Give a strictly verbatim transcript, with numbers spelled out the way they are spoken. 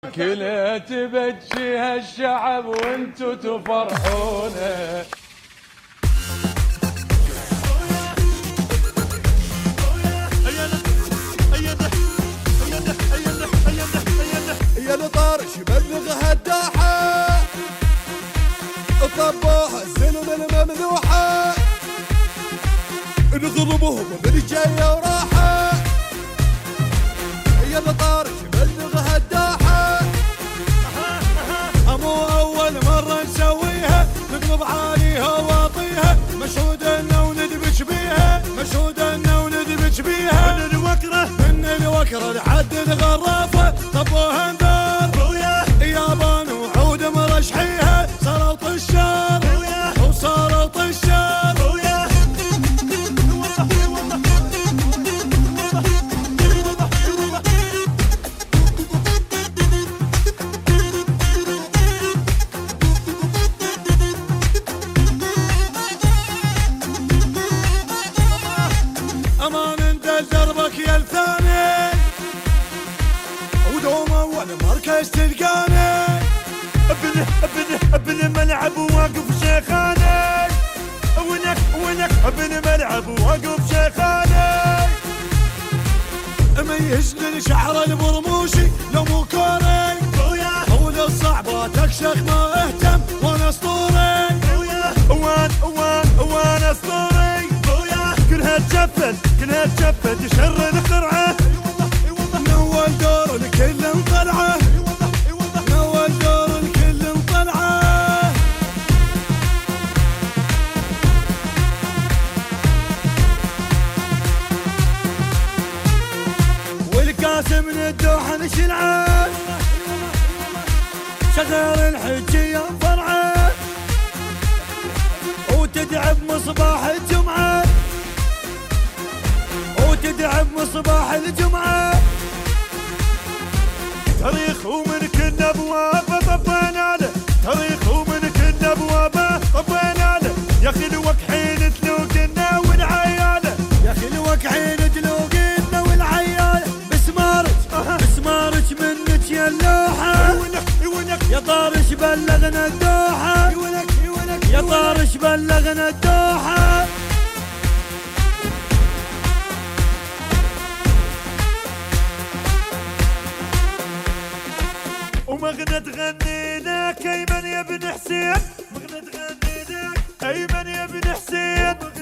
كلها تبجي هالشعب وانتو تفرحونه. يا الطارش بلغ هالداحة طبوها الزلم الممنوحة نضربهم من جاية وراحة. يا الطارش بلغ هالداحة مو أول مرة نسويها نقلب عاليها واطيها مشهود إنه وندبش بيها مشهود إنه وندبش بيها من الوكرة من الوكرة لحد الغرافة طبوها نذار يابان وعود مرشحيها صاروا طشار وصاروا طشار. امان اندل دربك يا الثاني ودوم اول مركز تلقاني ابن ابن ابن ملعب واقف شيخاني وينك وينك ابن ملعب واقف شيخاني ميز للشعر البرموشي لو مو كوري حول الصعبات اكشخ ما اهتم وانا اسطوري وان وان وان اسطوري كلها تجفت كلها تجفت يشر القرعه نول دور الكل طلعه نول دور الكل طلعه. والكاس من الدوحه نشلعه شغال الحجيه فرعه وتدعب مصباح الجمعه وتدعب مصباح الجمعه. تاريخ ومن كل ابوابه طبينا له تاريخ ومن كل ابوابه طبينا له يا اخي الوك حين تلوقنا والعياله يا اخي الوك حين تلوقنا والعياله بسمارك بسمارك منك يا اللوحه يا طارش بلغنا الدوحه يا طارش بلغنا الدوحه. ومغنى تغني لك ايمن يا ابن حسين مغنى تغني لك ايمن يا ابن حسين